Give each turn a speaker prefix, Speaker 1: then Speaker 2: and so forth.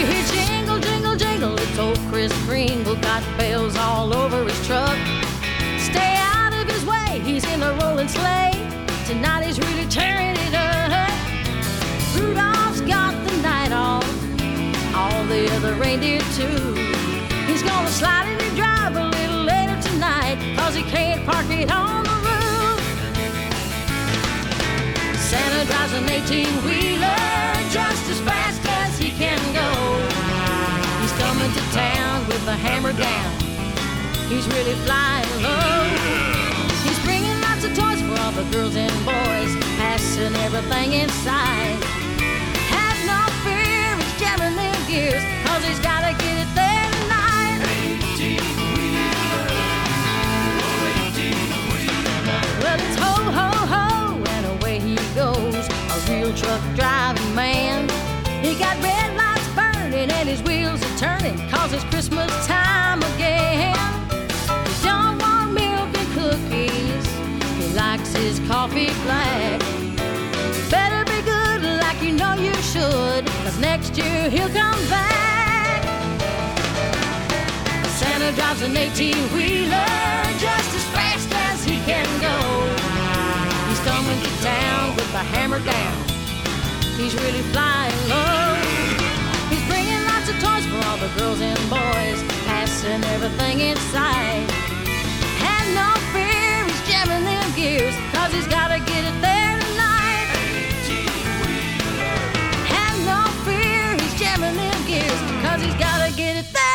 Speaker 1: hear jingle, jingle, jingle, it's old Kris Kringle, got bells all over his truck. Stay out of his way, he's in a rolling sleigh. Tonight he's really tearing it up. Rudolph's got the night off, all the other reindeer too. He's gonna slightly drive a little later tonight, 'cause he can't park it on the roof. Santa drives an 18-wheeler just as fast as he can go. He's coming to town with the hammer down, he's really flying low. He's bringing lots of toys for all the girls and boys, passing everything inside. Have no fear, he's jamming them gears, 'cause he's gotta get it there tonight.
Speaker 2: 18-wheeler, oh, 18-wheeler.
Speaker 1: Well, it's ho, ho, ho, and away he goes, a real truck driving man. He got red lights burning and his wheels are turning, 'cause it's Christmas time again. He don't want milk and cookies, he likes his coffee black. Better be good like you know you should, 'cause next year he'll come back. Santa drives an 18-wheeler just as fast as he can go. He's coming to town with the hammer down, he's really flying low. He's bringing lots of toys for all the girls and boys, passing everything inside. Have no fear, he's jamming them gears, 'cause he's gotta get it there tonight.
Speaker 2: 18-wheeler.
Speaker 1: Have no fear, he's jamming them gears, 'cause he's gotta get it there.